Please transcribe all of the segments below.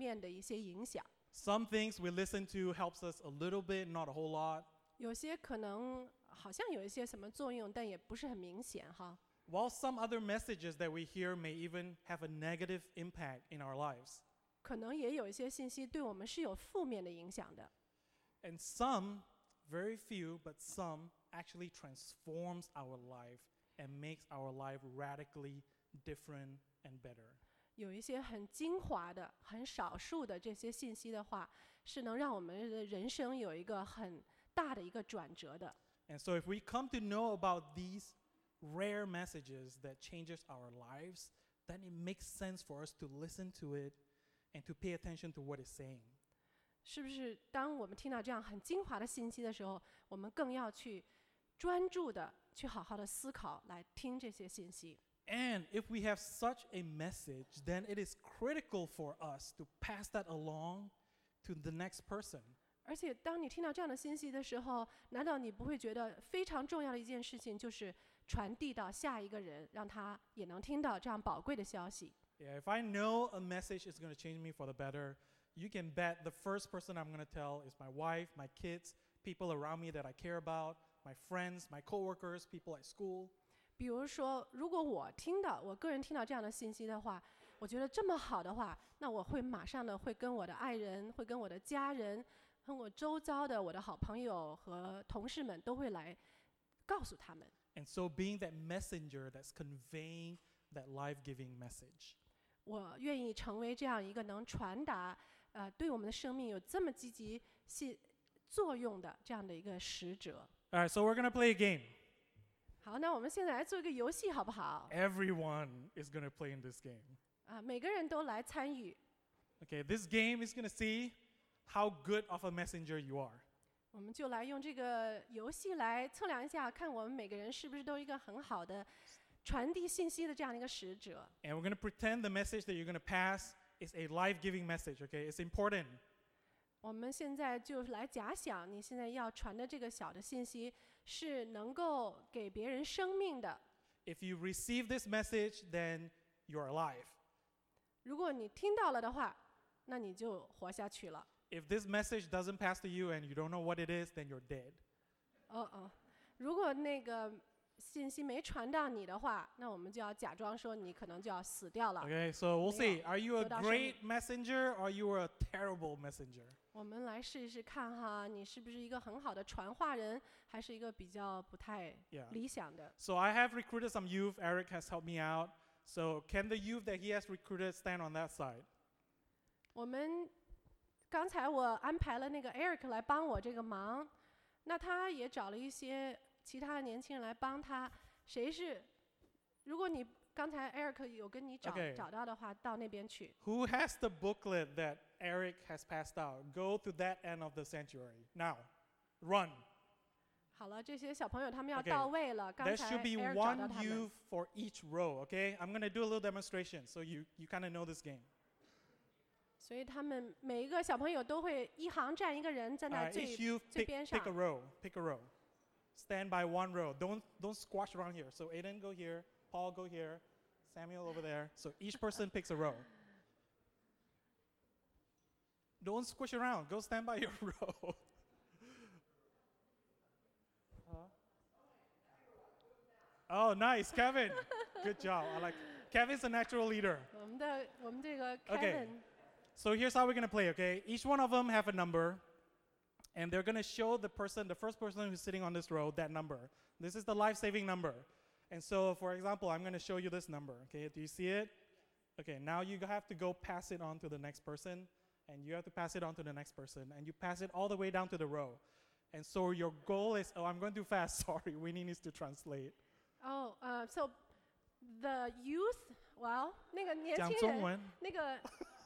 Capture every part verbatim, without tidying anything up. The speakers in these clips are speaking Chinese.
面的一些影响。 Some things we listen to helps us a little bit, not a whole lot. 有些可能好像有一些什么作用，但也不是很明显哈。 While some other messages that we hear may even have a negative impact in our lives. 可能也有一些信息对我们是有负面的影响的。 And some, very few, but some actually transforms our life and makes our life radically different and better. 有一些很精华的、很少数的这些信息的话，是能让我们的人生有一个很大的一个转折的。 And so if we come to know about these rare messages that changes our lives, then it makes sense for us to listen to it and to pay attention to what it's saying. 是不是当我们听到这样很精华的信息的时候，我们更要去专注的去好好的思考，来听这些信息。 And if we have such a message, then it is critical for us to pass that along to the next person. 而且当你听到这样的信息的时候，难道你不会觉得非常重要的一件事情就是传递到下一个人，让他也能听到这样宝贵的消息？ Yeah, if I know a message is going to change me for the better, you can bet the first person I'm going to tell is my wife, my kids, people around me that I care about, my friends, my coworkers, people at school. 比如说，如果我听到我个人听到这样的信息的话，我觉得这么好的话，那我会马上的会跟我的爱人，会跟我的家人，跟我周遭的我的好朋友和同事们都会来告诉他们。 And so being that messenger that's conveying that life-giving message. 我愿意成为这样一个能传达，呃，对我们的生命有这么积极性作用的这样的一个使者。 All right, so we're going to play a game. 好，那我们现在来做一个游戏，好不好？ Everyone is going to play in this game. 啊，每个人都来参与。 Okay, this game is going to see how good of a messenger you are. 我们就来用这个游戏来测量一下，看我们每个人是不是都一个很好的传递信息的这样的一个使者。 And we're going to pretend the message that you're going to pass is a life-giving message, okay? It's important. 我们现在就来假想，你现在要传的这个小的信息是能够给别人生命的。 If you receive this message, then you're alive. 如果你听到了的话，那你就活下去了。 If this message doesn't pass to you and you don't know what it is, then you're dead. 哦哦，如果那个信息没传到你的话，那我们就要假装说你可能就要死掉了。 Okay, so we'll see. Are you a 得到生命。 great messenger or you are a terrible messenger? 我们来试一试看哈，你是不是一个很好的传话人，还是一个比较不太 Yeah. 理想的？ So I have recruited some youth. Eric has helped me out. So can the youth that he has recruited stand on that side? 我们刚才我安排了那个 Eric 来帮我这个忙，那他也找了一些其他的年轻人来帮他。谁是？如果你刚才 Eric 有跟你找 Okay. 找到的话，到那边去。 Who has the booklet that Eric has passed out? Go to that end of the sanctuary. Now, run. 好了，这些小朋友他们要 Okay. 到位了。刚 There 才 should be Eric 找到 one 他们。 youth for each row, okay? I'm going to do a little demonstration so you, you kind of know this game. 所以他们每一个小朋友都会一行站一个人，站 All 在 right, 最 each youth 最 pick, 边上 pick a。row. Pick a row. Stand by one row. Don't, don't squash around here. So Aiden, go here. Paul, go here. Samuel over there. So each person picks a row. Don't squish around. Go stand by your row. Huh? Oh, nice, Kevin. Good job. I like Kevin's a natural leader. 我们的我们这个 Okay. Kevin， So here's how we're gonna play, okay? Each one of them have a number, and they're gonna show the person, the first person who's sitting on this row, that number. This is the life-saving number. And so, for example, I'm gonna show you this number, okay? Do you see it? Okay, now you have to go pass it on to the next person, and you have to pass it on to the next person, and you pass it all the way down to the row. And so your goal is, oh, I'm going too fast, sorry, Winnie needs to translate. 哦呃，so the youth，well，那个年讲轻人， 中文。 那个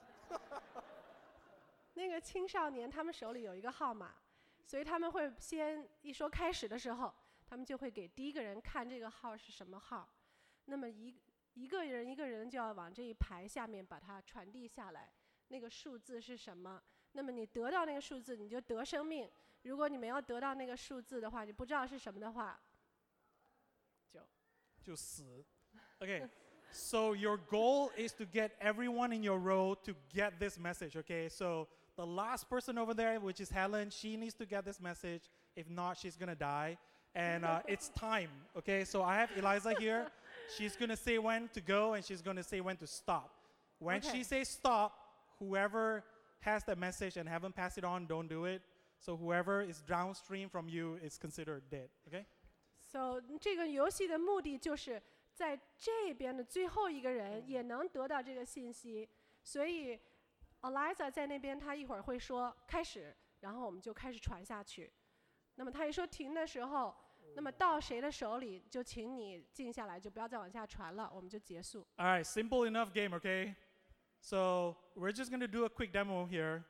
那个青少年，他们手里有一个号码，所以他们会先一说开始的时候，他们就会给第一个人看这个号是什么号，那么一一个人一个人就要往这一排下面把它传递下来，那个数字是什么？那么你得到那个数字，你就得生命；如果你没有得到那个数字的话，你不知道是什么的话，就就死. Okay, So your goal is to get everyone in your row to get this message, okay? So the last person over there, which is Helen, she needs to get this message. If not, she's gonna die. And uh, it's time, okay? So I have Eliza here. She's gonna say when to go and she's gonna say when to stop. When Okay. she says stop, whoever has the message and haven't passed it on, don't do it. So whoever is downstream from you is considered dead, okay? So 这个游戏的目的就是在这边的最后一个人也能得到这个信息，所以 Eliza 在那边，他一会儿会说开始，然后我们就开始传下去。那么他一说停的时候，那么到谁的手里，就请你静下来，就不要再往下传了，我们就结束。 All right, simple enough game, okay? So we're just gonna do a quick demo here.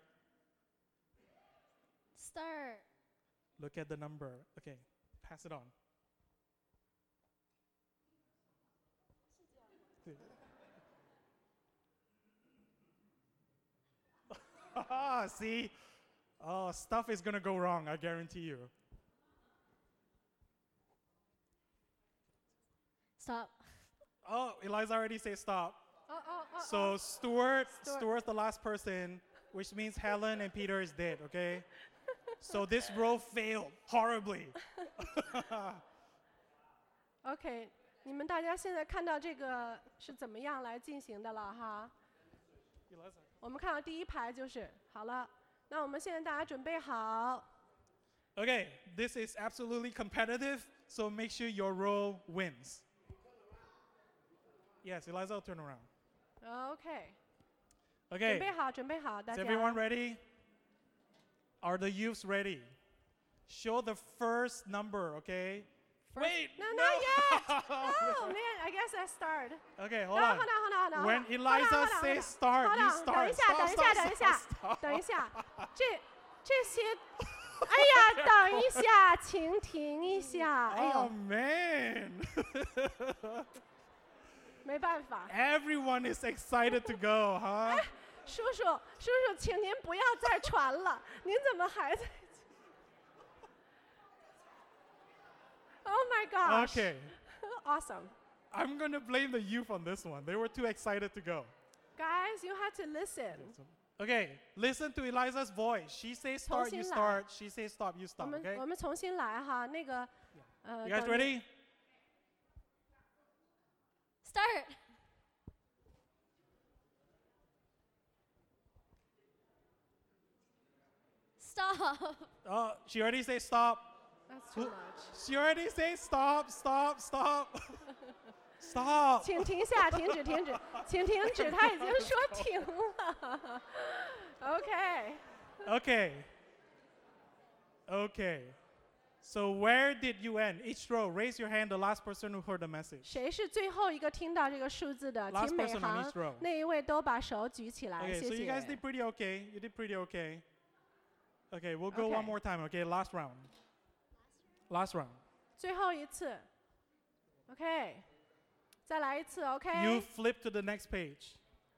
Start. Look at the number. Okay, pass it on. See? Oh, stuff is gonna go wrong, I guarantee you. Stop. Oh, Eliza already said stop. 哦哦哦 So Stuart, Stuart. Stuart's the last person, which means Helen and Peter is dead, okay? So this row failed horribly. OK， 你们大家现在看到这个是怎么样来进行的了哈？ Eliza. 我们看到第一排就是好了，那我们现在大家准备好。 Okay, this is absolutely competitive, so make sure your row wins. Yes, Eliza will turn around. OK， 准 Okay, 备好，准备好，大 is 家。 everyone ready? Are the youths ready? Show the first number, okay? Wait, No, not yet. Oh man, I guess I start. Okay, hold 等 on. 会儿，等会儿，等会儿。 When 等会儿 Eliza 等会儿等会儿 says start, 等 you 会儿等 start. 一下， Stop, 等一 stop, 下，等一 stop, 下 stop.， 等一下，这这些，哎呀，等一下，请停一下。哎 Oh 呦， man. 没办法， Everyone is excited to go, huh? 叔叔，叔叔，请您不要再传了，您怎么还在？Oh my gosh. Okay. Awesome. I'm going to blame the youth on this one. They were too excited to go. Guys, you have to listen. Okay, listen to Eliza's voice. She says start, you 重新来。 start. She says stop, you 我 stop, 们 okay? 我们重新来哈，那个，呃， You guys 等于 ready? Start. Stop. Oh, she already said stop. That's too Who- much. She already said stop, stop, stop. Stop. 请停下，停止，停止，请停止，他已经说停了。OK， Okay. Okay. So where did you end? Each row, raise your hand, the last person who heard the message. 谁是最后一个听到这个数字的？ Last 请每 person on 行 each row. 那一位都把手举起来， Okay, 谢 so you guys 谢 did。pretty okay. You did pretty okay. Okay, we'll go Okay. one more time. Okay, last round. Last round. 最后一次，OK，再来一次 You ，OK。 flip to the next page.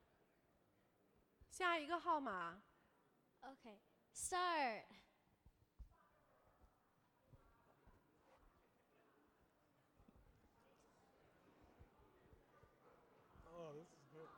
下一个号码 Okay. Start. Oh, this is good.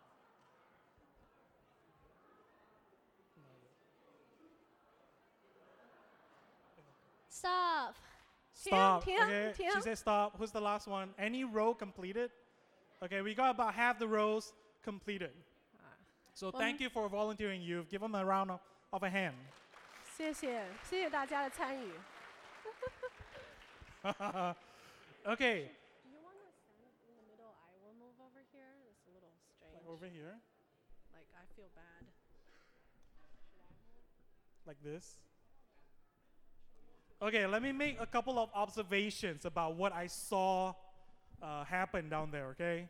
Stop. Stop. 停 Okay, 停 she said stop. Who's the last one? Any row completed? Okay, we got about half the rows completed. So Well, thank you for volunteering. You've given them a round of, of a hand. 谢谢，谢谢大家的参与。 Okay, You want to stand in the middle? I will move over here. It's a little strange. over here, Like I feel bad. like this. Okay, let me make a couple of observations about what I saw uh, happen down there, okay?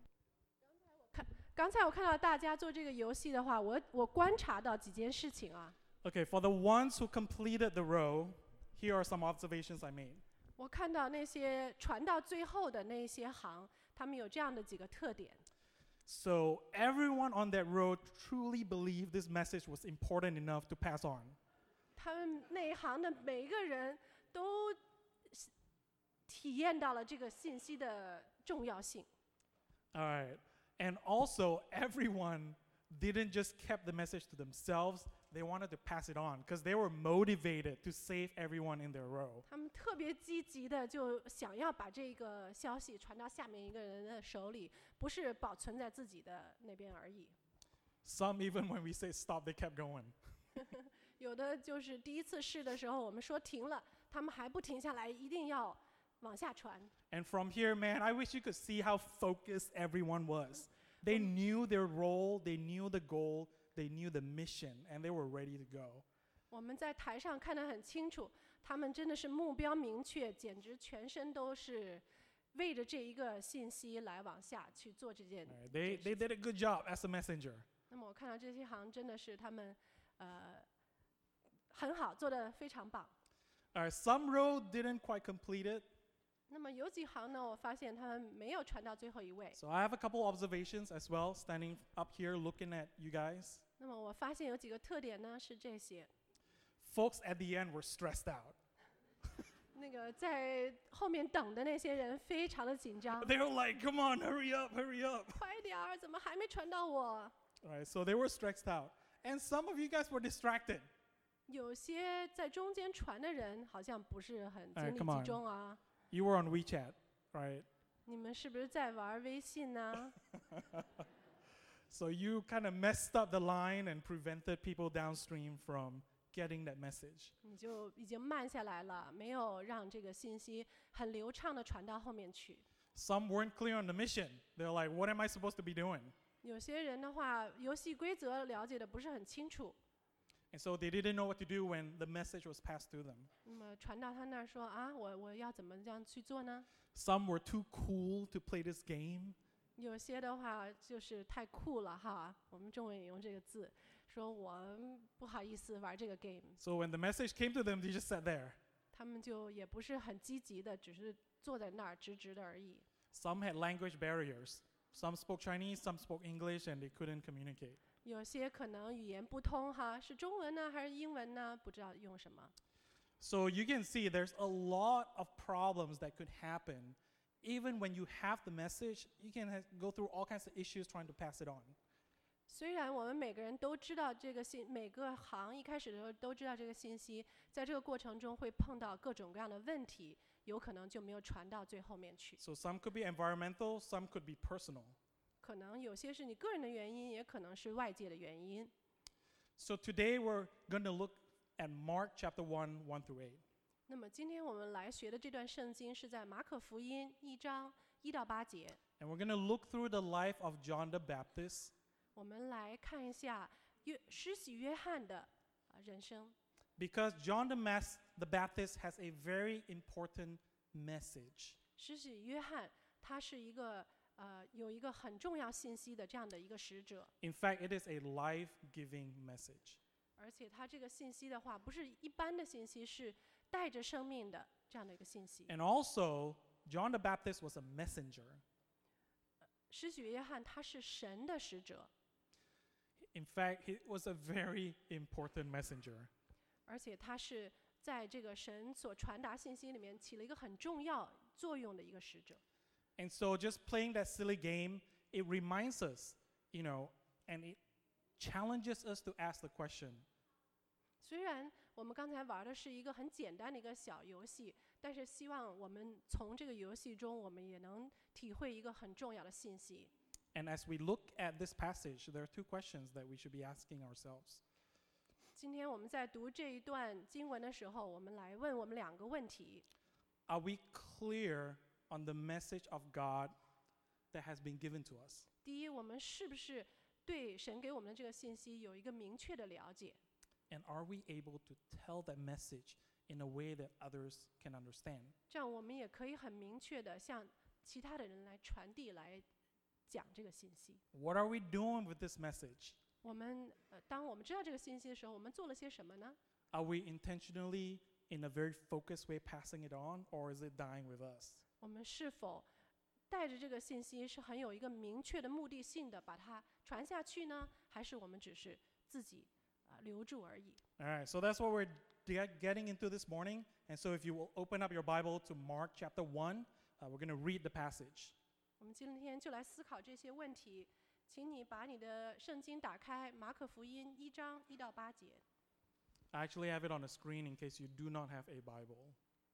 刚才我看到大家做这个游戏的话，我我观察到几件事情啊。 Okay, for the ones who completed the row, here are some observations I made. 我看到那些传到最后的那些行，他们有这样的几个特点。 So everyone on that row truly believed this message was important enough to pass on. 他们那一行的每一个人都体验到了这个信息的重要性。 All right. And also, everyone didn't just keep the message to themselves. They wanted to pass it on because they were motivated to save everyone in their row. 他们特别积极的就想要把这个消息传到下面一个人的手里，不是保存在自己的那边而已。 Some, even when we say stop, they kept going. 有的就是第一次试的时候，我们说停了，他们还不停下来，一定要往下传。 And from here, man, I wish you could see how focused everyone was. They knew their role, they knew the goal, they knew the mission, and they were ready to go. 我们在台上看得很清楚，他们真的是目标明确，简直全身都是为着这一个信息来往下去做这件。 All right, They, they did a good job as a messenger. 那么我看到这些行真的是他们，呃，很好，做得非常棒。 All right, some road didn't quite complete it. 那么有几行呢，我发现他们没有传到最后一位。 So I have a couple observations as well, standing up here looking at you guys. 那么我发现有几个特点呢，是这些。 Folks at the end were stressed out. 那个在后面等的那些人非常的紧张， They were like, come on, hurry up, hurry up. 快点儿，怎么还没传到我？ All right, so they were stressed out. And some of you guys were distracted. 有些在中间传的人好像不是很精 Alright, 力 come 集 on. 中啊。 You were on WeChat, right? 你们是不是在玩微信呢？ So you kind of messed up the line and prevented people downstream from getting that message. 你就已经慢下来了，没有让这个信息很流畅的传到后面去。 Some weren't clear on the mission. They're like, what am I supposed to be doing? 有些人的话，游戏规则了解的不是很清楚， And so they didn't know what to do when the message was passed to them. 那么传到他那儿说啊，我我要怎么这样去做呢？ Some were too cool to play this game. 有些的话就是太酷了哈，我们中文也用这个字，说我不好意思玩这个 game， So when the message came to them, they just sat there. 他们就也不是很积极的，只是坐在那儿直直的而已。 Some had language barriers. Some spoke Chinese, some spoke English, and they couldn't communicate. 有些可能语言不通哈，是中文呢还是英文呢？不知道用什么。 So you can see there's a lot of problems that could happen. Even when you have the message, you can ha- go through all kinds of issues trying to pass it on. 虽然我们每个人都知道这个信，每个行一开始的时候都知道这个信息，在这个过程中会碰到各种各样的问题，有可能就没有传到最后面去。 So some could be environmental, some could be personal. 可能有些是你个人的原因，也可能是外界的原因。 So today we're going to look at Mark chapter one, one through eight. 那么今天我们来学的这段圣经是在马可福音一章一到八节， And we're going to look through the life of John the Baptist. 我们来看一下约施洗约翰的呃人生。 Because John the, Mas- the Baptist has a very important message. 施洗约翰他是一个呃有一个很重要信息的这样的一个使者， In fact, it is a life-giving message. 而且他这个信息的话，不是一般的信息，是带着生命的这样的一个信息。 And also, John the Baptist was a messenger. 施洗约翰他是神的使者， In fact, he was a very important messenger. 而且他是在这个神所传达信息里面起了一个很重要作用的一个使者。 And so just playing that silly game, it reminds us, you know, and it challenges us to ask the question, 虽然我们刚才玩的是一个很简单的一个小游戏，但是希望我们从这个游戏中，我们也能体会一个很重要的信息。 and as we look at this passage, there are two questions that we should be asking ourselves. 今天我们在读这一段经文的时候，我们来问我们两个问题： Are we clear on the message of God that has been given to us? 第一，我们是不是对神给我们的这个信息有一个明确的了解？ And are we able to tell that message in a way that others can understand? 这样我们也可以很明确的向其他的人来传递、来讲这个信息。 What are we doing with this message? 我们呃，当我们知道这个信息的时候，我们做了些什么呢？ Are we intentionally, in a very focused way, passing it on, or is it dying with us? 我们是否带着这个信息是很有一个明确的目的性的把它传下去呢？还是我们只是自己啊、呃、留住而已？ All right, so that's what we're get- getting into this morning. And so if you will open up your Bible to Mark chapter one, uh, we're going to read the passage. 我们今天就来思考这些问题，请你把你的圣经打开，马可福音一章一到八节。 I actually have it on the screen in case you do not have a Bible.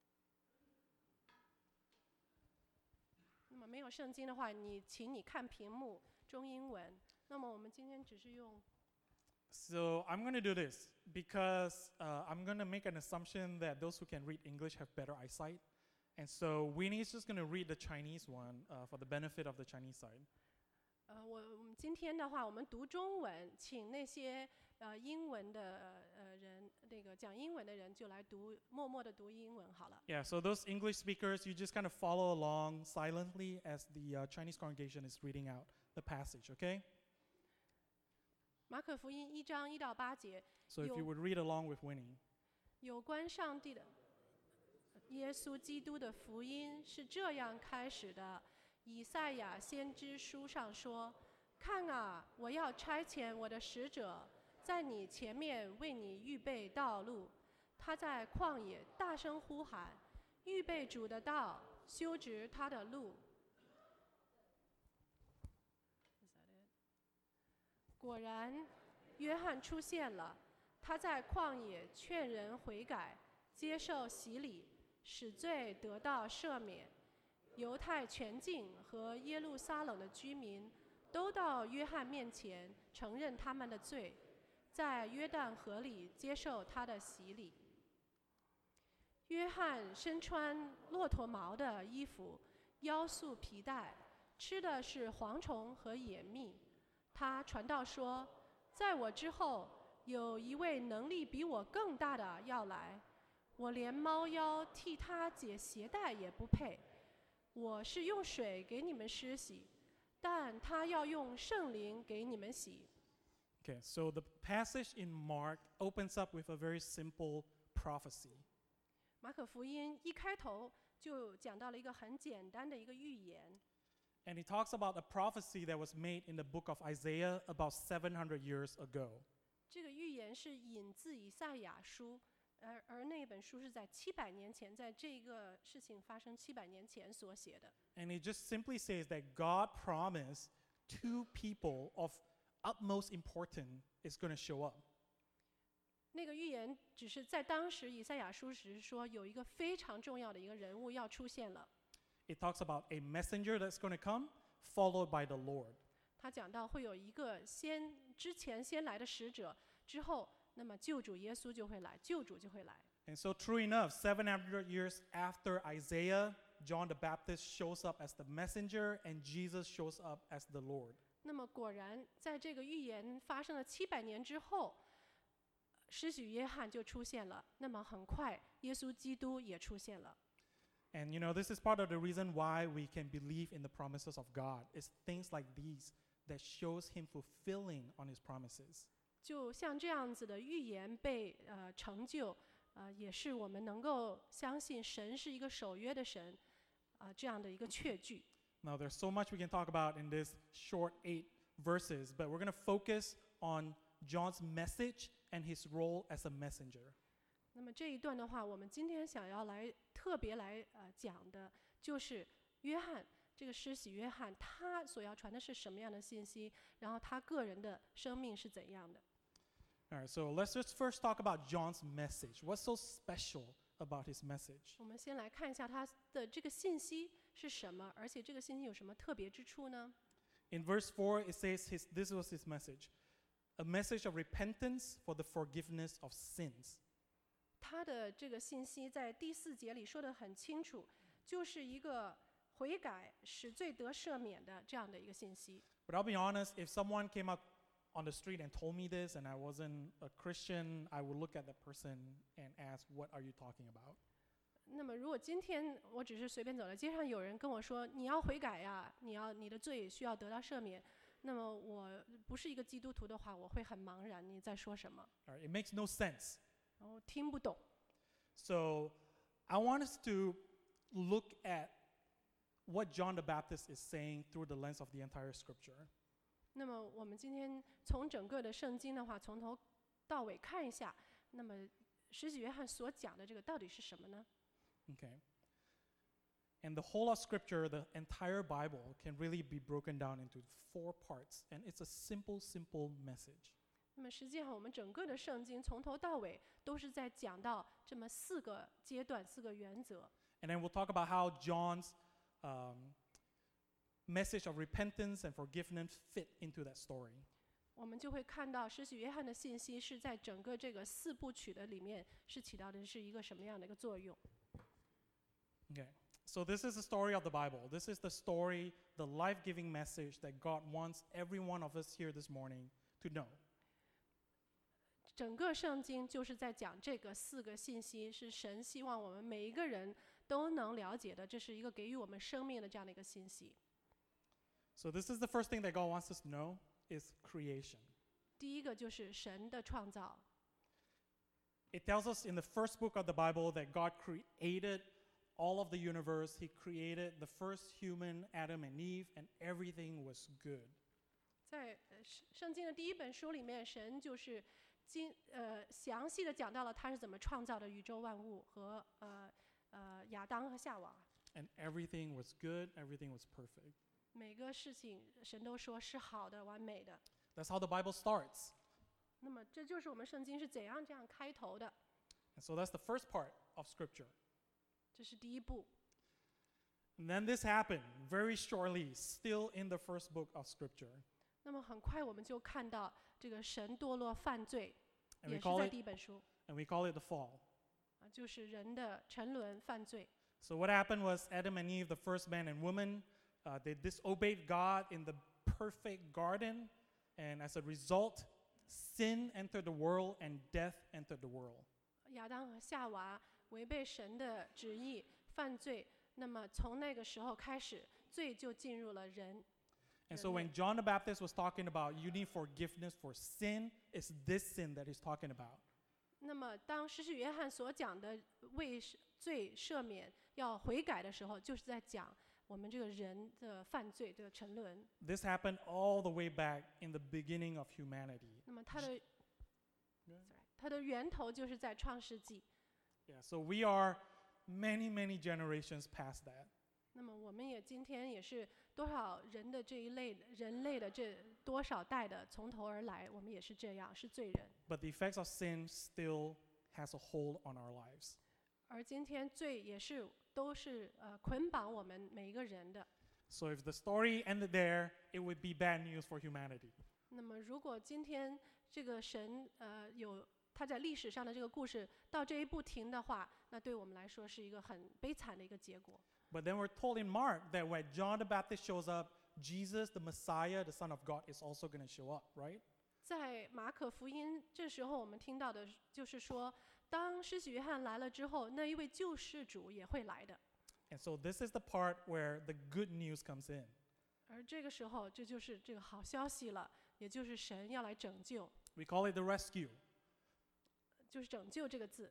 那么没有圣经的话，你请你看屏幕中英文。那么我们今天只是用 So I'm going to do this because uh, I'm going to make an assumption that those who can read English have better eyesight. And so Winnie's just going to read the Chinese one uh, for the benefit of the Chinese side. 呃，我我们今天的话，我们读中文，请那些呃英文的呃人，那个讲英文的人就来读，默默的读英文好了。 Yeah, so those English speakers, you just kind of follow along silently as the uh, Chinese congregation is reading out the passage, okay? 马可福音一章一到八节， So if you 有 would read along with Winnie. 有关上帝的耶稣基督的福音是这样开始的。以赛亚先知书上说：“看啊，我要差遣我的使者，在你前面为你预备道路。他在旷野大声呼喊，预备主的道，修直他的路。”果然，约翰出现了。他在旷野劝人悔改，接受洗礼，使罪得到赦免。犹太全境和耶路撒冷的居民都到约翰面前承认他们的罪，在约旦河里接受他的洗礼。约翰身穿骆驼毛的衣服，腰束皮带，吃的是蝗虫和野蜜。他传道说：“在我之后，有一位能力比我更大的要来，我连猫腰替他解鞋带也不配。我是用水给你们施洗，但他要用圣灵给你们洗。” Okay, so the passage in Mark opens up with a very simple prophecy. 马可福音一开头就讲到了一个很简单的一个预言。 And he talks about a prophecy that was made in the book of Isaiah about seven hundred years ago. 这个预言是引自以赛亚书，而而那本书是在七百年前，在这个事情发生七百年前所写的。 And it just simply says that God promised two people of utmost importance is going to show up. 那个预言只是在当时以赛亚书只是说有一个非常重要的一个人物要出现了。 It talks about a messenger that's going to come, followed by the Lord. 他讲到会有一个先之前先来的使者，之后那么救主耶稣就会来，救主就会来。 And so true enough, seven hundred years after Isaiah, John the Baptist shows up as the messenger and Jesus shows up as the Lord. 那么果然，在这个预言发生了七百年之后，施洗约翰就出现了。那么很快，耶稣基督也出现了。 And you know, this is part of the reason why we can believe in the promises of God. It's things like these that shows him fulfilling on his promises. 就像这样子的预言被呃成就，呃，也是我们能够相信神是一个守约的神，啊、呃，这样的一个确据。 Now, there's so much we can talk about in this short eight verses, but we're going to focus on John's message and his role as a messenger. 那么这一段的话，我们今天想要来特别来呃讲的，就是约翰这个施洗约翰，他所要传的是什么样的信息，然后他个人的生命是怎样的。 All right, so let's just first talk about John's message. What's so special about his message? 我们先来看一下他的这个信息是什么，而且这个信息有什么特别之处呢？ In verse four, it says his, this was his message, a message of repentance for the forgiveness of sins. 他的这个信息在第四节里说得很清楚，就是一个悔改使罪得赦免的这样的一个信息。 But I'll be honest, if someone came up on the street and told me this and I wasn't a Christian, I would look at that person and ask, what are you talking about? 那么如果今天我只是随便走在街上，有人跟我说你要悔改呀，你要你的罪需要得到赦免，那么我不是一个基督徒的话，我会很茫然，你在说什么？ All right, it makes no sense. 然后听不懂。 So I want us to look at what John the Baptist is saying through the lens of the entire scripture. 那么我们今天从整个的圣经的话，从头到尾看一下，那么施洗约翰所讲的这个到底是什么呢？ Okay. And the whole of Scripture, the entire Bible, can really be broken down into four parts. And it's a simple, simple message. 那么实际上，我们整个的圣经从头到尾都是在讲到这么四个阶段、四个原则。 And then we'll talk about how John's um, message of repentance and forgiveness fit into that story. 我们就会看到施洗约翰的信息是在整个这个四部曲的里面是起到的是一个什么样的一个作用。 Okay. So this is the story of the Bible. This is the story, the life-giving message that God wants every one of us here this morning to know. 整个圣经就是在讲这个四个信息，是神希望我们每一个人都能了解的，这是一个给予我们生命的这样的一个信息。 So this is the first thing that God wants us to know is creation. 第一个就是神的创造。 It tells us in the first book of the Bible that God created all of the universe. He created the first human, Adam and Eve, and everything was good. 在呃圣圣经的第一本书里面，神就是经呃详细的讲到了他是怎么创造的宇宙万物和呃呃亚当和夏娃。 And everything was good, everything was perfect. 每个事情神都说是好的、完美的。 That's how the Bible starts. 那么这就是我们圣经是怎样这样开头的， And so that's the first part of Scripture. 这是第一步。 And then this happened very shortly, still in the first book of Scripture. 那么很快我们就看到这个神堕落犯罪， And we 也是 call 在 it, 第一本书 and we call it the fall. 啊，就是人的沉沦犯罪。 So what happened was Adam and Eve, the first man and woman, uh, they disobeyed God in the perfect garden. And as a result, sin entered the world and death entered the world. 亚当和夏娃违背神的旨意犯罪，那么从那个时候开始，罪就进入了人。 And so when John the Baptist was talking about you need forgiveness for sin, it's this sin that he's talking about. 那么当施洗约翰所讲的为罪赦免、要悔改的时候，就是在讲我们这个人的犯罪的沉沦。 This happened all the way back in the beginning of humanity. 那么它的 sorry， 它的源头就是在创世纪。 Yeah, so we are many, many generations past that. 那么我们也今天也是多少人的这一类人类的这多少代的从头而来，我们也是这样，是罪人。 But the effects of sin still has a hold on our lives. 而今天罪也是都是呃捆绑我们每一个人的。 So if the story ended there, it would be bad news for humanity. 那么如果今天这个神呃有他在历史上的这个故事到这一步停的话，那对我们来说是一个很悲惨的一个结果。 But then we're told in Mark that when John the Baptist shows up, Jesus, the Messiah, the Son of God, is also going to show up, right? 在马可福音这时候我们听到的就是说，当施洗约翰来了之后，那一位救世主也会来的。 And so this is the part where the good news comes in. 而这个时候，这就是这个好消息了，也就是神要来拯救， We call it the rescue. 就是拯救这个字。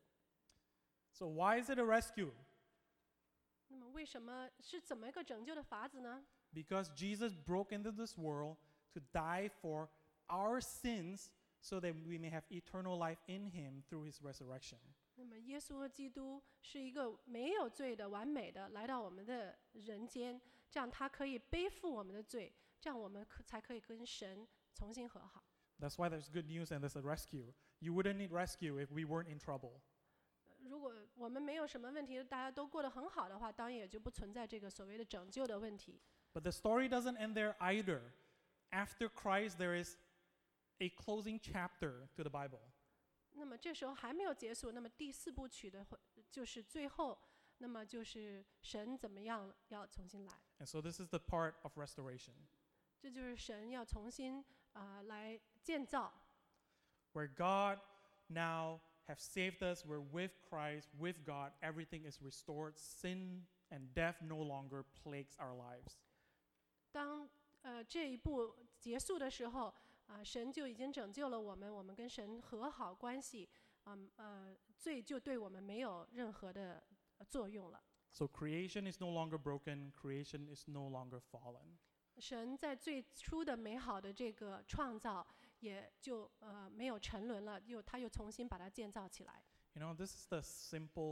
So why is it a rescue? 那么为什么是怎么一个拯救的法子呢？ Because Jesus broke into this world to die for our sins so that we may have eternal life in him through his resurrection. 那么耶稣基督是一个没有罪的、完美的，来到我们的人间，这样他可以背负我们的罪，这样我们可才可以跟神重新和好。 That's why there's good news and there's a rescue. You wouldn't need rescue if we weren't in trouble. 如果我们没有什么问题，大家都过得很好的话，当然也就不存在这个所谓的拯救的问题。 But the story doesn't end there either. After Christ, there is a closing chapter to the Bible. 那么这时候还没有结束，那么第四部曲的就是最后，那么就是神怎么样要重新来， And so this is the part of restoration, 这就是神要重新啊、呃、来建造。 where God now have saved us. We're with Christ, with God. Everything is restored. Sin and death no longer plagues our lives. 当呃这一步结束的时候，啊、呃，神就已经拯救了我们，我们跟神和好关系，嗯呃，罪就对我们没有任何的呃作用了。 So creation is no longer broken. Creation is no longer fallen. 神在最初的美好的这个创造，也就呃没有沉沦了，又他又重新把它建造起来。 You know, this is the simple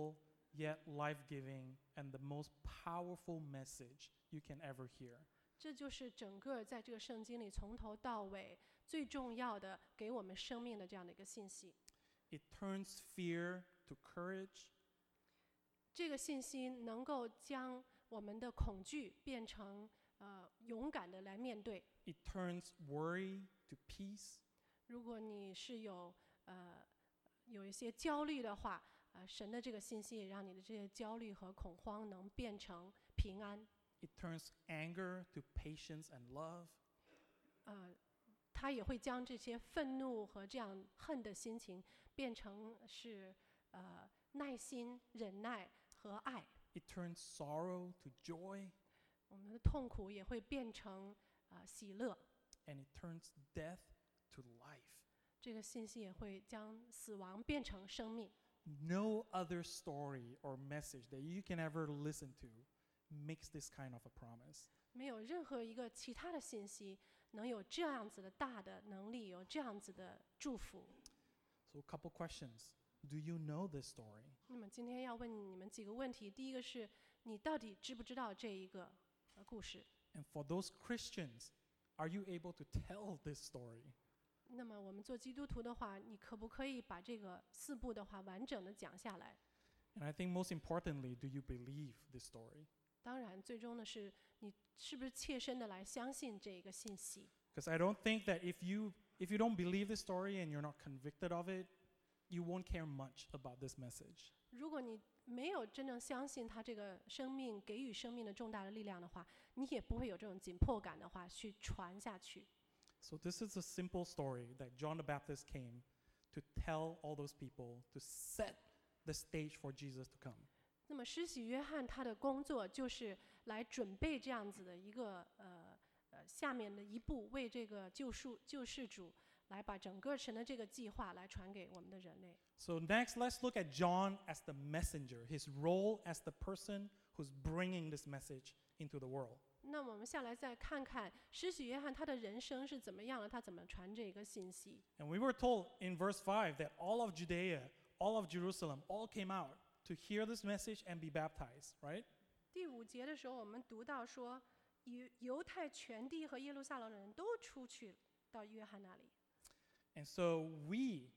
yet life-giving, and the most powerful message you can ever hear. 这就是整个在这个圣经里从头到尾最重要的给我们生命的这样的一个信息。 It turns fear to courage. 这个信息能够将我们的恐惧变成呃勇敢的来面对。 It turns worry to peace. 如果你是有呃有一些焦虑的话，呃，神的这个信息也让你的这些焦虑和恐慌能变成平安。 It turns anger to patience and love. 呃，他也会将这些愤怒和这样恨的心情变成是呃耐心、忍耐和爱。 It turns sorrow to joy. 我们的痛苦也会变成呃喜乐。 And it turns death to life. 这个信息也会将死亡变成生命。 No other story or message that you can ever listen to makes this kind of a promise. 没有任何一个其他的信息能有这样子的大的能力，有这样子的祝福。 So a couple questions. Do you know this story? 那么今天要问你们几个问题，第一个是你到底知不知道这一个呃故事？ And for those Christians, are you able to tell this story? 那么我们做基督徒的话，你可不可以把这个四部的话完整的讲下来？ And I think most importantly, do you believe this story? 当然，最终的是你是不是切身的来相信这一个信息？ Because I don't think that if you if you don't believe this story and you're not convicted of it, you won't care much about this message. 如果你没有真正相信他这个生命给予生命的重大的力量的话，你也不会有这种紧迫感的话去传下去。 So this is a simple story that John the Baptist came to tell all those people to set the stage for Jesus to come. 那么施洗约翰他的工作就是来准备这样子的一个呃呃下面的一步，为这个救赎救世主来把整个神的这个计划来传给我们的人类。 So next, let's look at John as the messenger, his role as the person who's bringing this message into the world. 那么我们下来再看看施洗约翰他的人生是怎么样的，他怎么传这个信息。 And we were told in verse five that all of Judea, all of Jerusalem, all came out to hear this message and be baptized, right? 第五节的时候，我们读到说，犹犹太全地和耶路撒冷的人都出去到约翰那里。 And so we,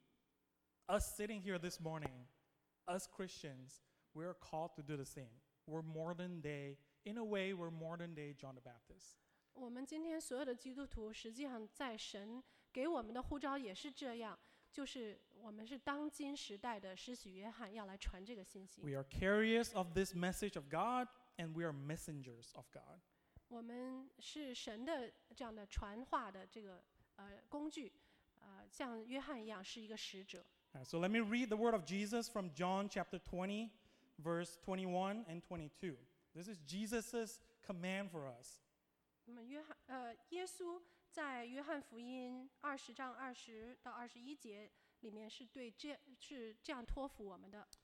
us sitting here this morning, us Christians, we're called to do the same. We're modern day, in a way, we're modern day John the Baptist. 我们今天所有的基督徒，实际上在神给我们的呼召也是这样，就是我们是当今时代的施洗约翰，要来传这个信息。 We are carriers of this message of God, and we are messengers of God. 我们是神的这样的传话的这个呃工具，呃，像约翰一样是一个使者。 All right, so let me read the word of Jesus from John chapter twenty, verse twenty-one and twenty-two. This is Jesus' command for us. 那么约翰呃，耶稣在约翰福音二十章二十到二十一节里面是对这是这样托付我们的。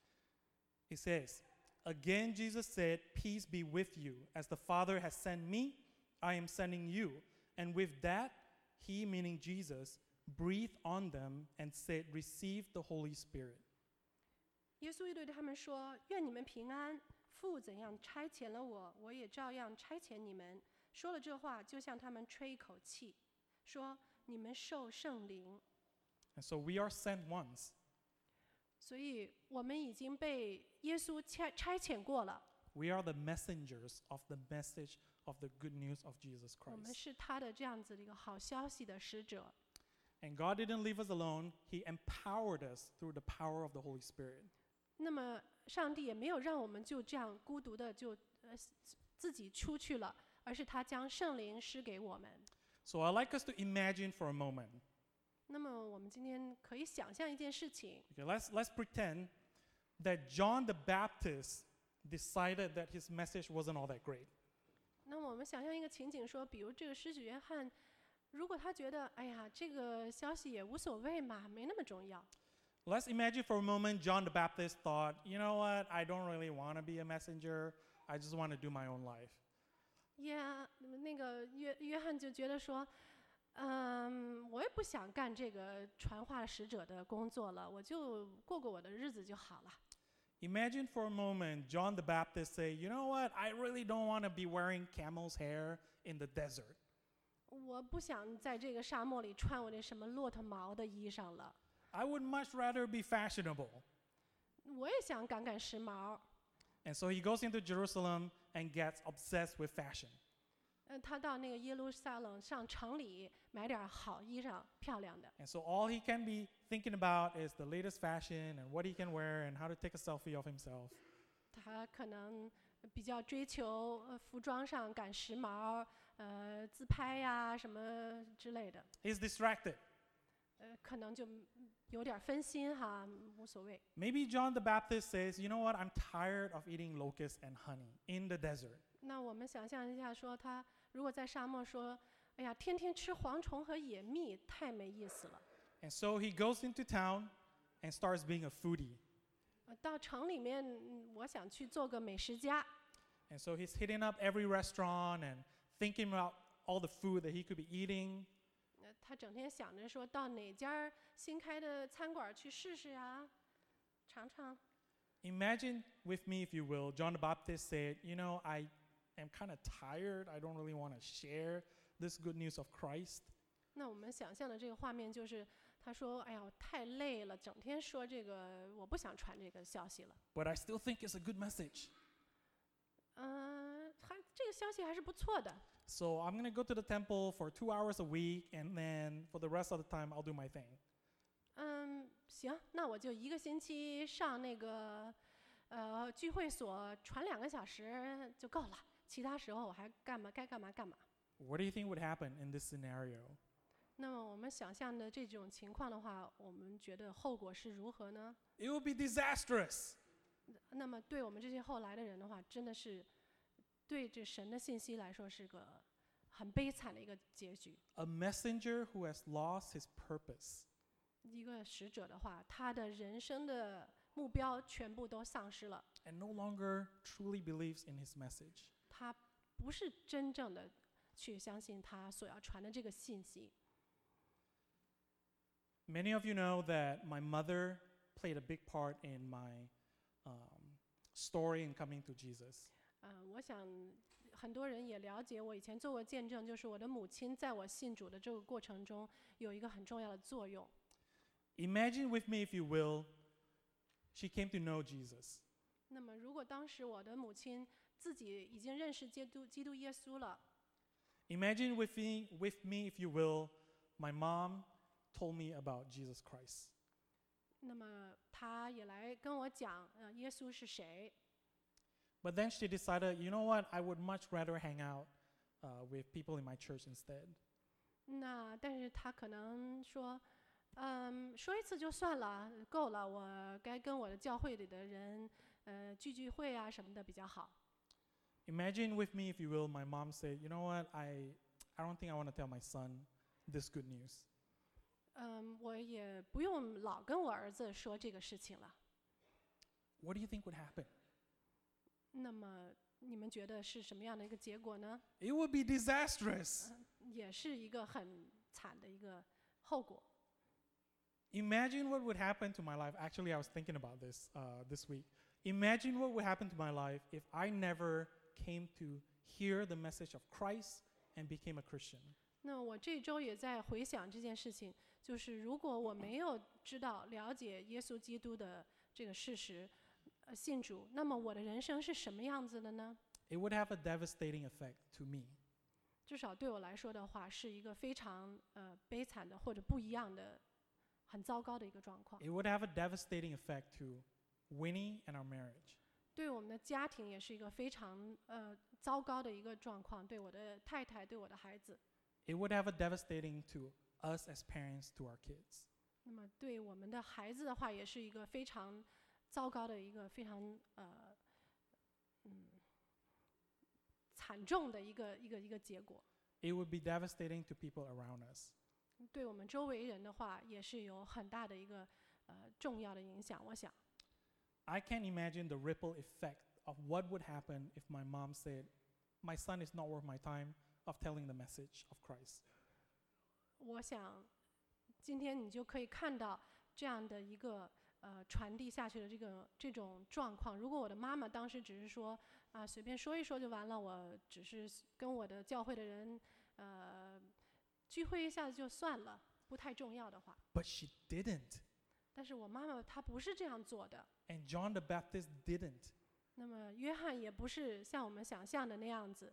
It says, Again Jesus said, Peace be with you. As the Father has sent me, I am sending you. And with that, he, meaning Jesus, breathed on them and said, Receive the Holy Spirit. 耶稣又对他们说：“愿你们平安。父怎样差遣了我，我也照样差遣你们。”说了这话，就向他们吹一口气，说：“你们受圣灵。” And so we are sent ones. 所以我们已经被耶稣差差遣过了， We are the messengers of the message of the good news of Jesus 我们 Christ. 是他的这样子的一个好消息的使者。 And God didn't leave us alone. He empowered us through the power of the Holy Spirit. 那么上帝也没有让我们就这样孤独的就呃自己出去了，而是他将圣灵施给我们。 So I'd like us to imagine for a moment. 那么我们今天可以想象一件事情， Okay, let's, let's pretend that John the Baptist decided that his message wasn't all that great. 那么我们想象一个情景说，比如这个施洗约翰，如果他觉得，哎呀，这个消息也无所谓嘛，没那么重要。 Let's imagine for a moment John the Baptist thought, you know what, I don't really want to be a messenger. I just want to do my own life. 呀、那个约约翰就觉得说，嗯，我也不想干这个传话使者的工作了，我就过过我的日子就好了。 Imagine for a moment John the Baptist say, you know what, I really don't want to be wearing camel's hair in the desert. 我不想在这个沙漠里穿我那什么骆驼毛的衣裳了， I would much rather be fashionable. 我也想赶赶时髦。 And so he goes into Jerusalem and gets obsessed with fashion. 嗯，他到那个耶路撒冷上城里买点好衣裳，漂亮的。 And so all he can be thinking about is the latest fashion and what he can wear and how to take a selfie of himself. 他可能比较追求呃服装上赶时髦，呃自拍呀什么之类的， He's distracted. 呃可能就有点分心哈，无所谓。 Maybe John the Baptist says, you know what, I'm tired of eating locusts and honey in the desert. 那我们想象一下，说他如果在沙漠说，哎呀，天天吃蝗虫和野蜜，太没意思了。 And so he goes into town and starts being a foodie. 呃到城里面，嗯我想去做个美食家。 And so he's hitting up every restaurant and thinking about all the food that he could be eating. 呃他整天想着说到哪家新开的餐馆去试试呀，尝尝。 Imagine with me, if you will, John the Baptist said, you know, I am kind of tired. I don't really want to share this good news of Christ. 那我们想象的这个画面就是，他说：“哎呀，我太累了，整天说这个，我不想传这个消息了。 But I still think it's a good message. ” 嗯，还这个消息还是不错的。 So I'm going to go to the temple for two hours a week, and then for the rest of the time, I'll do my thing. 嗯，行，那我就一个星期上那个呃聚会所传两个小时就够了，其他时候我还干嘛该干嘛干嘛。 What do you think would happen in this scenario? 那么我们想象的这种情况的话，我们觉得后果是如何呢？ It would be disastrous. 那么对我们这些后来的人的话，真的是对这神的信息来说是个很悲惨的一个结局。 A messenger who has lost his purpose. 一个使者的话，他的人生的目标全部都丧失了， And no longer truly believes in his message. 他不是真正的去相信他所要传的这个信息。 Many of you know that my mother played a big part in my um, story in coming to Jesus. 嗯、我想很多人也了解，我以前做过见证，就是我的母亲在我信主的这个过程中有一个很重要的作用。 Imagine with me, if you will, she came to know Jesus. 那么，如果当时我的母亲自己已经认识基督基督耶稣了， Imagine with me, with me, if you will, my mom told me about Jesus Christ. 那么她也来跟我讲，呃，耶稣是谁。 But then she decided, you know what, I would much rather hang out uh, with people in my church instead. 那但是她可能说，嗯，说一次就算了，够了，我该跟我的教会里的人，呃，聚聚会啊什么的比较好。 Imagine with me, if you will, my mom said, you know what, I, I don't think I want to tell my son this good news. 嗯，我也不用老跟我儿子说这个事情了。 What do you think would happen? 那么你们觉得是什么样的一个结果呢？ It would be disastrous. 也是一个很惨的一个后果。 Imagine what would happen to my life. Actually, I was thinking about this uh, this week. Imagine what would happen to my life if I never came to hear the message of Christ and became a Christian. 那我这周也在回想这件事情，就是如果我没有知道了解耶稣基督的这个事实，呃，信主，那么我的人生是什么样子的呢？ It would have a devastating effect to me. 至少对我来说的话，是一个非常呃悲惨的或者不一样的、很糟糕的一个状况。 It would have a devastating effect to Winnie and our marriage. 对我们的家庭也是一个非常呃糟糕的一个状况，对我的太太，对我的孩子。 It would have a devastating to us as parents to our kids. 那么对我们的孩子的话，也是一个非常糟糕的一个非常呃嗯惨重的一个一个一个结果。 It would be devastating to people around us. 对我们周围人的话，也是有很大的一个呃重要的影响。我想， I can't imagine the ripple effect of what would happen if my mom said, my son is not worth my time of telling the message of Christ. 我想今天你就可以看到这样的一个呃传递下去的这个这种状况。如果我的妈妈当时只是说啊随便说一说就完了，我只是跟我的教会的人呃聚会一下子就算了，不太重要的话。 But she didn't. 但是我妈妈她不是这样做的。 And John the Baptist didn't. 那么约翰也不是像我们想象的那样子。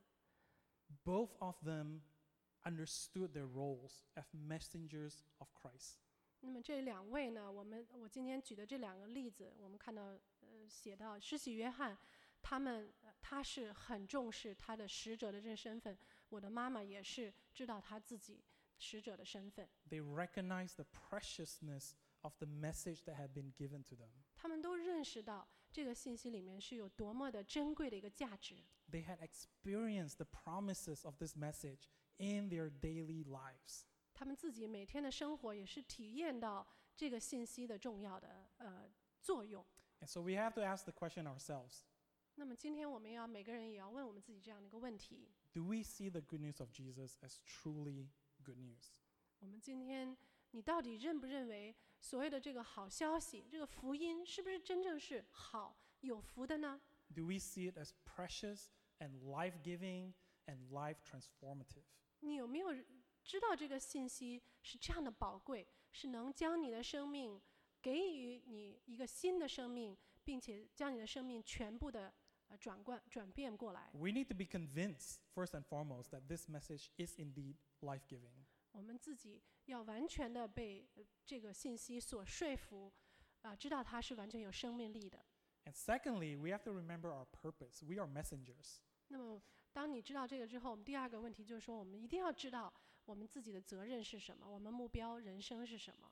Both of them understood their roles as messengers of Christ. 那么这两位呢，我们我今天举的这两个例子，我们看到呃写到施洗约翰，他们、呃、他是很重视他的使者的这个身份，我的妈妈也是知道他自己使者的身份。 They recognized the preciousness of the message that had been given to them. 他们都认识到这个信息里面是有多么的珍贵的一个价值。 They had experienced the promises of this message in their daily lives. 他们自己每天的生活也是体验到这个信息的重要的呃作用。 And so we have to ask the question ourselves, 那么今天我们要每个人也要问我们自己这样的一个问题： do we see the good news of Jesus as truly good news? 我们今天你到底认不认为所谓的这个好消息，这个福音是不是真正是好有福的呢？ Do we see it as precious and life-giving and life-transformative? 你有没有知道这个信息是这样的宝贵，是能将你的生命给予你一个新的生命，并且将你的生命全部的呃转换转变过来？ We need to be convinced, first and foremost, that this message is indeed life-giving. 我们自己要完全的被呃这个信息所说服，啊、知道它是完全有生命力的。 And secondly, we have to remember our purpose. We are messengers. 那么，当你知道这个之后，我们第二个问题就是说，我们一定要知道我们自己的责任是什么，我们目标人生是什么。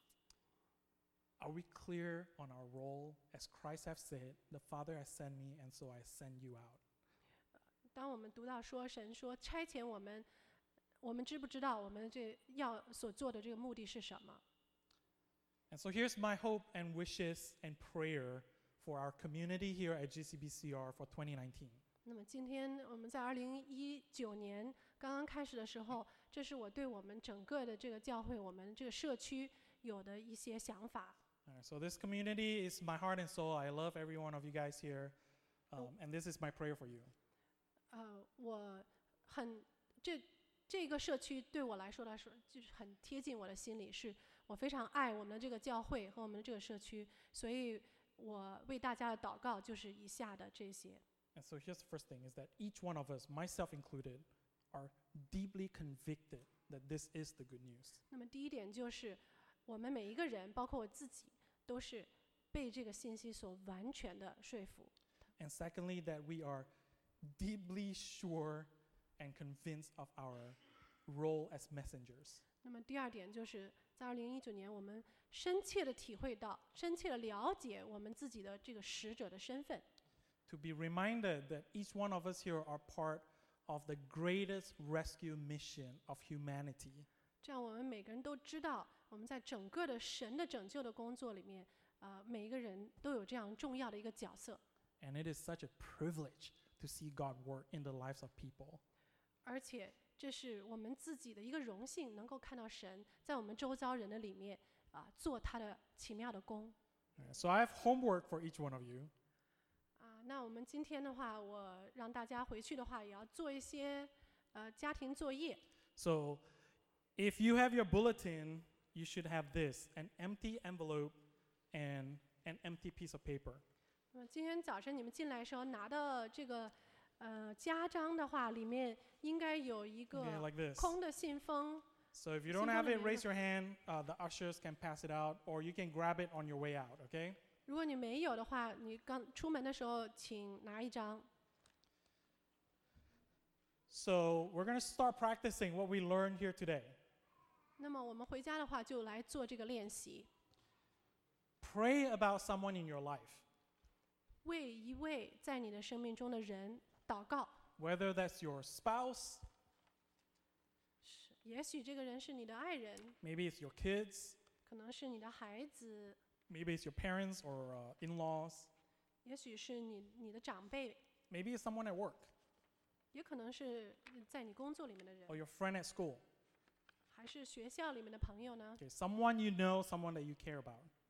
Are we clear on our role? As Christ has said, the Father has sent me, and so I send you out. 当我们读到说神说差遣我们，我们知不知道我们这要所做的这个目的是什么？ And so here's my hope and wishes and prayer for our community here at G C B C R for twenty nineteen. 那么今天我们在二零一九年刚刚开始的时候，这是我对我们整个的这个教会、我们这个社区有的一些想法。 All right, so this community is my heart and soul. I love every one of you guys here. Um, and this is my prayer for you. 呃，我很这这个社区对我来说来说，就是很贴近我的心里，是我非常爱我们的这个教会和我们的这个社区，所以我为大家的祷告就是以下的这些。 And so here's the first thing is that each one of us, myself included, are deeply convicted that this is the good news. 那么第一点就是，我们每一个人，包括我自己，都是被这个信息所完全的说服。 And secondly, that we are deeply sure and convinced of our role as messengers. 那么第二点就是在二零一九年，我们深切的体会到，深切的了解我们自己的这个使者的身份。 To be reminded that each one of us here are part of the greatest rescue mission of humanity. 这样我们每个人都知道，我们在整个的神的拯救的工作里面，呃，每一个人都有这样重要的一个角色。 And it is such a privilege to see God work in the lives of people. 而且这是我们自己的一个荣幸，能够看到神在我们周遭人的里面啊、做他的奇妙的工。 Alright, so I have homework for each one of you. 啊，那我们今天的话，我让大家回去的话，也要做一些呃家庭作业。 So if you have your bulletin, you should have this, an empty envelope and an empty piece of paper. 那么今天早晨你们进来的时候拿到这个呃家章的话，里面应该有一 Okay, 个 like this. 空的信封。 So if you don't have it, raise your hand. Uh, the ushers can pass it out, or you can grab it on your way out, okay? 如果你没有的话，你刚出门的时候请拿一张。 So we're going to start practicing what we learned here today. 那么我们回家的话，就来做这个练习， Pray about someone in your life, 为一位在你的生命中的人祷告。 whether that's your spouse, 是，也许这个人是你的爱人， maybe it's your kids, 可能是你的孩子， maybe it's your parents or uh, in-laws, 也许是你你的长辈， maybe it's someone at work 也可能是在你工作里面的人 or，your friend at school. 还是学校里面的朋友呢？ Okay, someone you know, someone that you care about.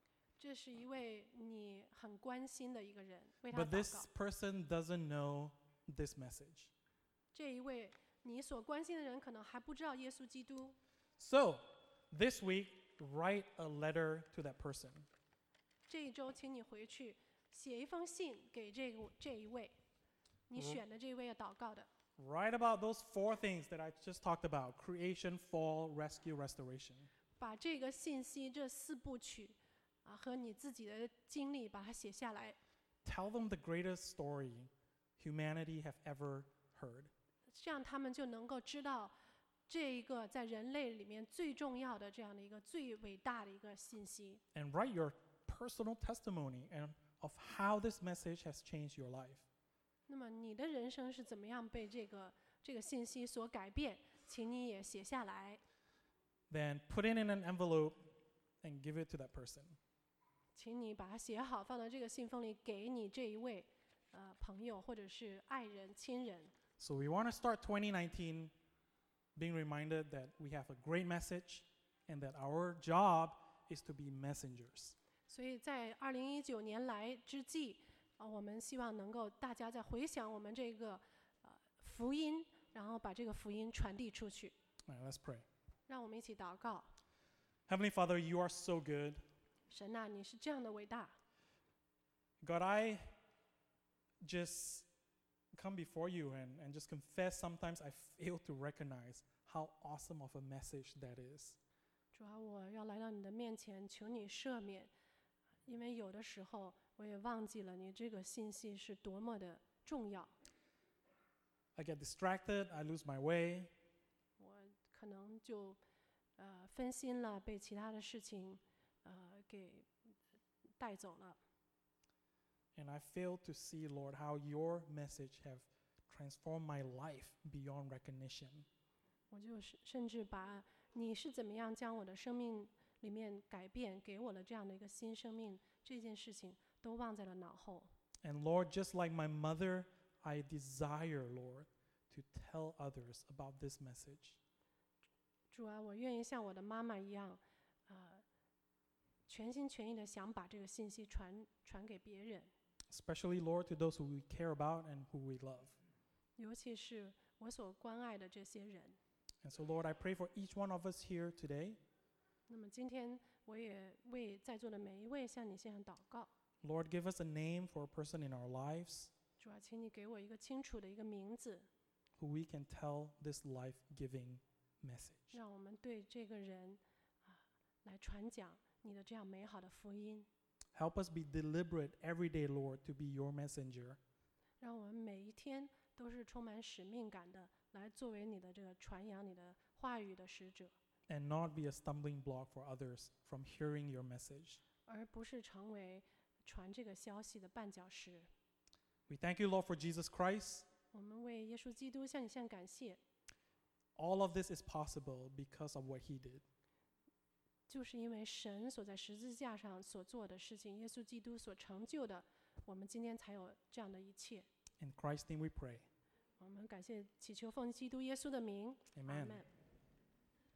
这是一位你很关心的一个人，为他 But 祷 this 告。 person doesn't know this message. 这一位你所关心的人可能还不知道耶稣基督， So, this week, write a letter to that person. 这一周请你回去写一封信给这个这一位，你选的这一位要祷告的。 Write about those four things that I just talked about: creation, fall, rescue, restoration. 把这个信息这四部曲啊和你自己的经历把它写下来， Tell them the greatest story humanity have ever heard. 这样他们就能够知道这一个在人类里面最重要的这样的一个最伟大的一个信息。 And write your personal testimony and of how this message has changed your life. 那么你的人生是怎么样被这个这个信息所改变？请你也写下来， Then put it in an envelope and give it to that person. 请你把它写好，放到这个信封里，给你这一位呃朋友或者是爱人、亲人。 So we want to start twenty nineteen being reminded that we have a great message and that our job is to be messengers. 所以在二零一九年来之际，呃，我们希望能够大家在回想我们这个呃福音，然后把这个福音传递出去。 All right, let's pray. 让我们一起祷告。 Heavenly Father, you are so good. 神呐、你是这样的伟大。 God, I just come before you and, and just confess sometimes I fail to recognize how awesome of a message that is. 主啊，我要来到你的面前，求你赦免，因为有的时候我也忘记了你这个信息是多么的重要。 I get distracted, I lose my way, 我可能就呃分心了，被其他的事情呃给带走了。 and I fail to see, Lord, how your message have transformed my life beyond recognition. 我就是甚至把你是怎么样将我的生命里面改变，给我了这样的一个新生命这件事情都忘在了脑后。 And Lord, just like my mother, I desire, Lord, to tell others about this message. 主啊，我愿意像我的妈妈一样，呃，全心全意的想把这个信息传传给别人， Especially, Lord, to those who we care about and who we love. 尤其是我所关爱的这些人。 And so, Lord, I pray for each one of us here today. 那么今天我也为在座的每一位向你献上祷告。 Lord, give us a name for a person in our lives 主啊，请你给我一个清楚的一个名字， who we can tell this life-giving message. 让我们对这个人啊来传讲你的这样美好的福音， Help us be deliberate every day, Lord, to be your messenger. 让我们每一天都是充满使命感的，来作为你的这个传扬你的话语的使者， And not be a stumbling block for others from hearing your message. 而不是成为传这个消息的绊脚石。 We thank you, Lord, for Jesus Christ. 我们为耶稣基督向你献感谢， All of this is possible because of what he did. 就是因为神所在十字架上所做的事情，耶稣基督所成就的，我们今天才有这样的一切。 In Christ's name we pray. 我们感谢祈求奉基督耶稣的名，阿 Amen. 门。